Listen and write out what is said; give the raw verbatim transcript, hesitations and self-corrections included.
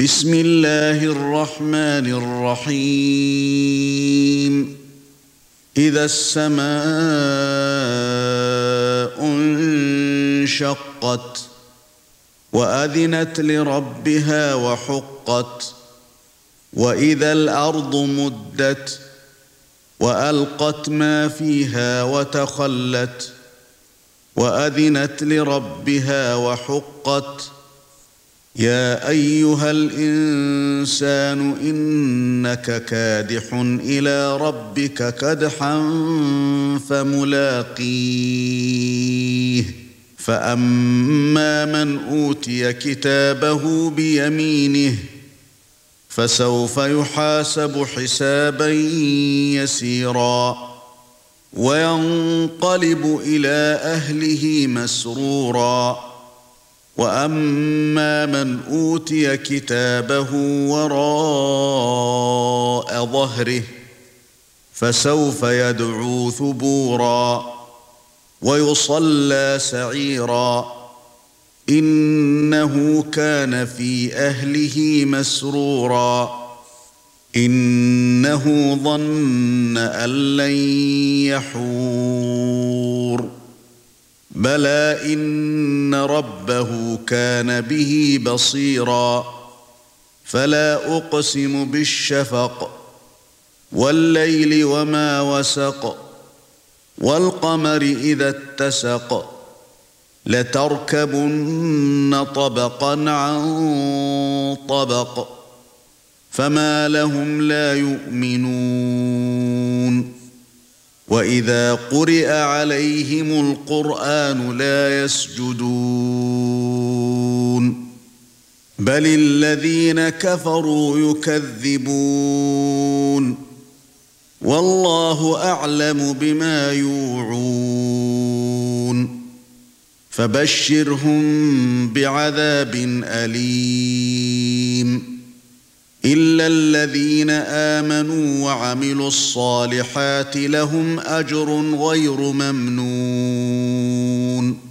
بسم الله الرحمن الرحيم إذا السماء انشقت وأذنت لربها وحقت وإذا الأرض مدت وألقت ما فيها وتخلت وأذنت لربها وحقت يا أيها الإنسان إنك كادح إلى ربك كدحا فملاقيه فأما من أوتي كتابه بيمينه فسوف يحاسب حسابا يسيرا وينقلب إلى أهله مسرورا وأما من أوتي كتابه وراء ظهره فسوف يدعو ثبورا ويصلى سعيرا إنه كان في أهله مسرورا إنه ظن أن لن يحور بلى إن ربه كان به بصيرا فلا أقسم بالشفق والليل وما وسق والقمر إذا اتسق لتركبن طبقا عن طبق فما لهم لا يؤمنون وإذا قرئ عليهم القرآن لا يسجدون بل الذين كفروا يكذبون والله أعلم بما يوعون فبشرهم بعذاب أليم إلا الذين آمنوا وعملوا الصالحات لهم أجر غير ممنون